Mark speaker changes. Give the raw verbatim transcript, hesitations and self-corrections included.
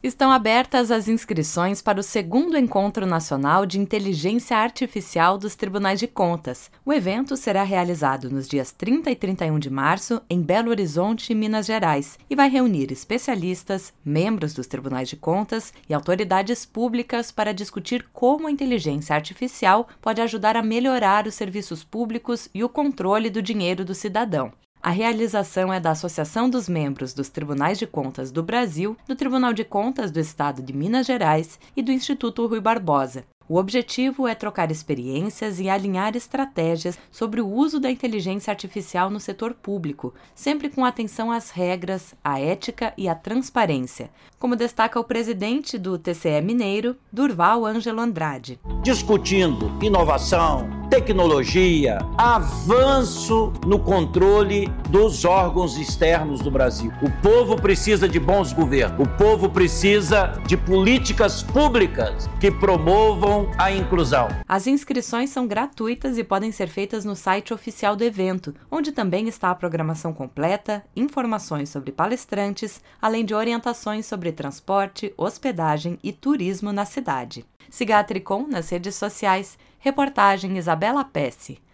Speaker 1: Estão abertas as inscrições para o segundo Encontro Nacional de Inteligência Artificial dos Tribunais de Contas. O evento será realizado nos dias trinta e trinta e um de março em Belo Horizonte, Minas Gerais, e vai reunir especialistas, membros dos Tribunais de Contas e autoridades públicas para discutir como a inteligência artificial pode ajudar a melhorar os serviços públicos e o controle do dinheiro do cidadão. A realização é da Associação dos Membros dos Tribunais de Contas do Brasil, do Tribunal de Contas do Estado de Minas Gerais e do Instituto Rui Barbosa. O objetivo é trocar experiências e alinhar estratégias sobre o uso da inteligência artificial no setor público, sempre com atenção às regras, à ética e à transparência, como destaca o presidente do T C E Mineiro, Durval Ângelo Andrade.
Speaker 2: Discutindo inovação, tecnologia, avanço no controle dos órgãos externos do Brasil. O povo precisa de bons governos, o povo precisa de políticas públicas que promovam a inclusão.
Speaker 1: As inscrições são gratuitas e podem ser feitas no site oficial do evento, onde também está a programação completa, informações sobre palestrantes, além de orientações sobre transporte, hospedagem e turismo na cidade. Siga a Tricom nas redes sociais. Reportagem Isabela Pesce.